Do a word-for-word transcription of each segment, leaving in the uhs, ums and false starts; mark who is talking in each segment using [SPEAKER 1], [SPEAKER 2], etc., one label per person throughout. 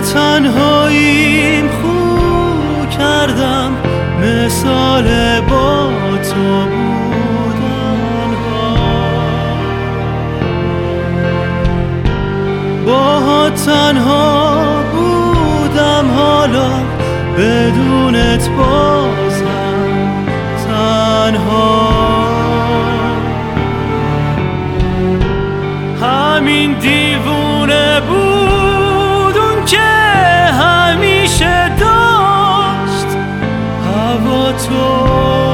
[SPEAKER 1] تنهاییم خو کردم مثال با تو بودن ها. با تنها بودم حالا بدونت بازم تنها. همین دیوونه بود اون که همیشه داشت هوا تو.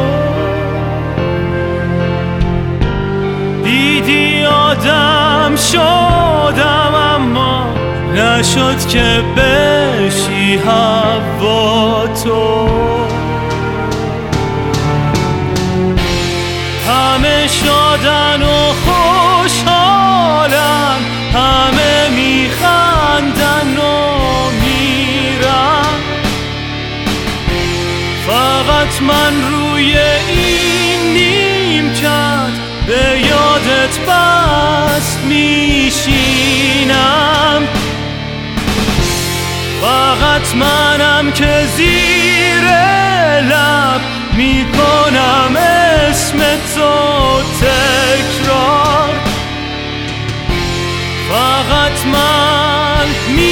[SPEAKER 1] دیدی آدم شدم اما نشد که بشی هوا تو. همه شادن و خوشحالن، همه میخندن و میرن، فقط من روی این نیمکت به یادت بس میشینم. فقط منم که زیر لب میکنم اسم تو تکرار. فقط من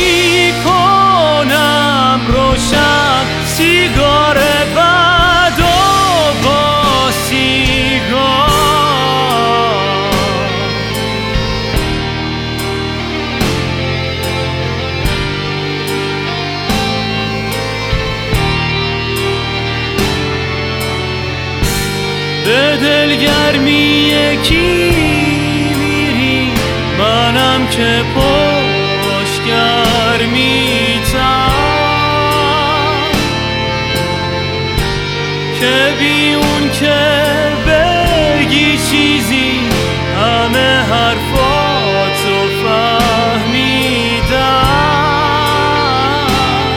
[SPEAKER 1] میکنم روشن سیگار بد و با سیگار. به دلگرمی یکی میری، منم که پشتگر میتم، که بی اون که بگی چیزی همه حرفاتو فهمیدم.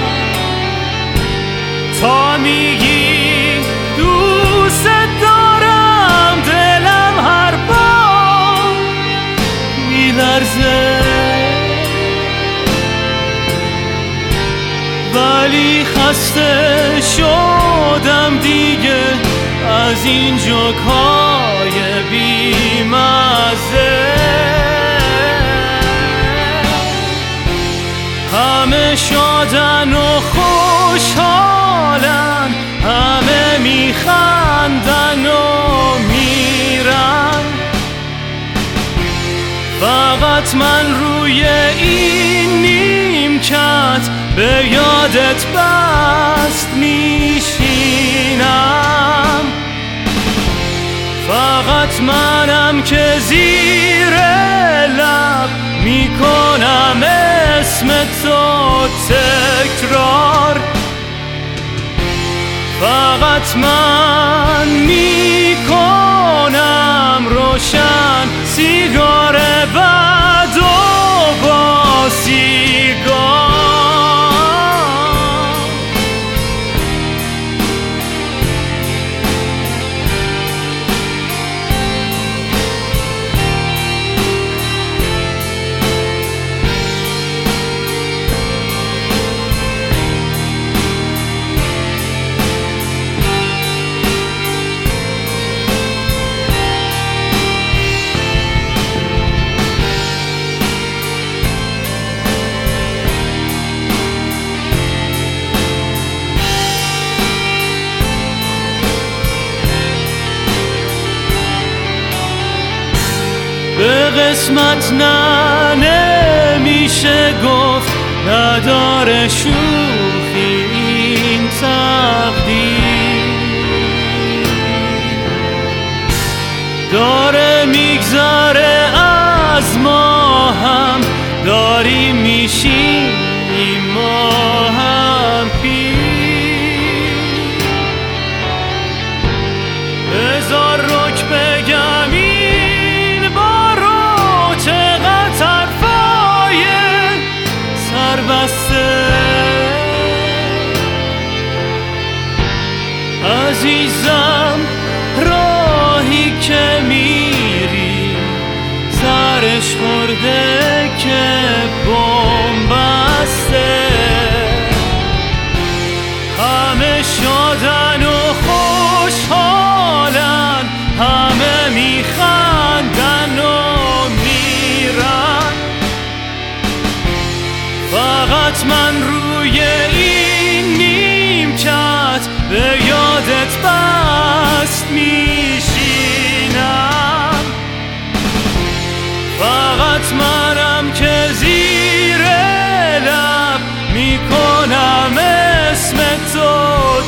[SPEAKER 1] تا میگی دوست دارم دلم هر بار میلرزه، ولی خسته شدم دیگه از این جوک‌های بی‌مزه. همه شادن و خوشحالن، همه میخندن و میرن، فقط من روی این نیمکت به یادت بست میشینم. فقط منم که زیر لب میکنم اسم تو تکرار. فقط من میکنم روشن سیگار بد و با سیگار. به قسمت نه نمیشه گفت، نداره شوخی این تقدیر. داره میگذره از ما هم، داریم میشیم ما هم پیر. بذار رک بگم این بارو چقدر حرفای سربسته. عزیزم راهی که میری سرش خورده که بمب بسته. شادن و خوشحالن، همه میخندن و میرن. فقط من روی این نیمکت به یادت بست میشینم. فقط منم که زیر لب میکنم اسم تو